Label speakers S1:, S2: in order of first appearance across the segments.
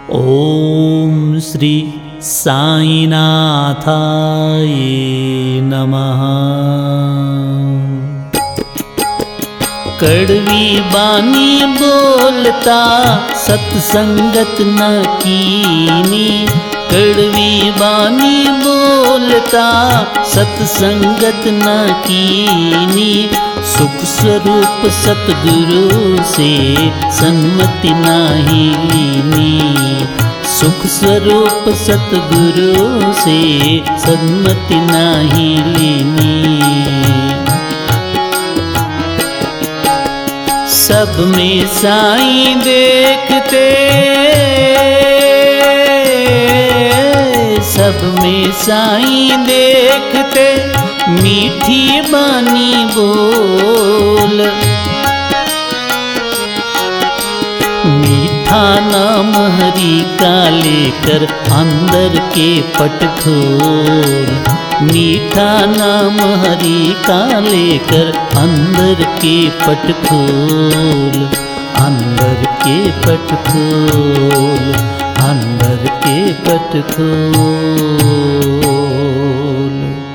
S1: ओम श्री साईनाथाय नमः। कड़वी बानी बोलता सत्संगत न कीनी, कड़वी बानी बोलता सत्संगत न कीनी। सुख स्वरूप सतगुरु से सन्मति नाही लीनी, सुख स्वरूप सतगुरु से सन्मति नाही लीनी। सब में साईं देखते, सब में साईं देखते, मीठी बानी बोल। मीठा नाम हरि का लेकर अंदर के पट खोल, मीठा नाम हरि का लेकर अंदर के पट खोल, अंदर के पट खोल, अंदर के पट खोल।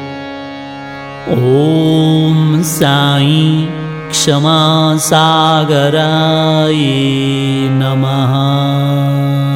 S1: ओम साईं क्षमा सागराय नमः।